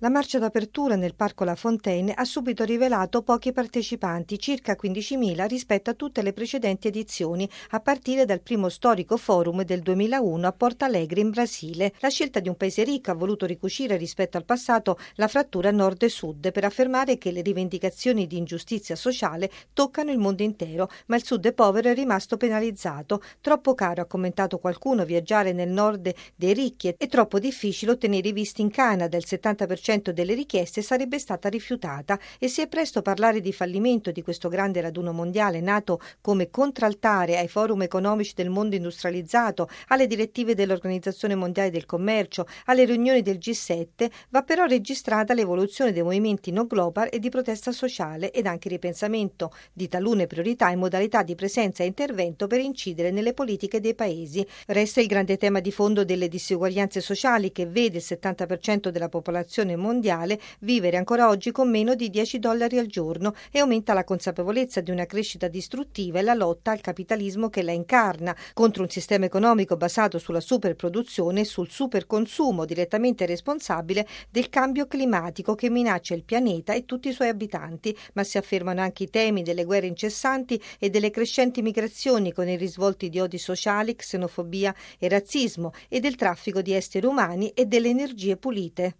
La marcia d'apertura nel Parco La Fontaine ha subito rivelato pochi partecipanti, circa 15.000 rispetto a tutte le precedenti edizioni, a partire dal primo storico forum del 2001 a Porto Alegre in Brasile. La scelta di un paese ricco ha voluto ricucire rispetto al passato la frattura nord e sud per affermare che le rivendicazioni di ingiustizia sociale toccano il mondo intero, ma il sud povero è rimasto penalizzato. Troppo caro, ha commentato qualcuno, viaggiare nel nord dei ricchi e troppo difficile ottenere i visti in Canada, il 70% delle richieste sarebbe stata rifiutata, e si è presto parlare di fallimento di questo grande raduno mondiale nato come contraltare ai forum economici del mondo industrializzato, alle direttive dell'Organizzazione Mondiale del Commercio, alle riunioni del G7. Va però registrata l'evoluzione dei movimenti no global e di protesta sociale ed anche il ripensamento di talune priorità e modalità di presenza e intervento per incidere nelle politiche dei paesi. Resta il grande tema di fondo delle disuguaglianze sociali, che vede il 70% della popolazione mondiale vivere ancora oggi con meno di $10 al giorno, e aumenta la consapevolezza di una crescita distruttiva e la lotta al capitalismo che la incarna, contro un sistema economico basato sulla superproduzione e sul superconsumo, direttamente responsabile del cambio climatico che minaccia il pianeta e tutti i suoi abitanti. Ma si affermano anche i temi delle guerre incessanti e delle crescenti migrazioni, con i risvolti di odi sociali, xenofobia e razzismo, e del traffico di esseri umani e delle energie pulite.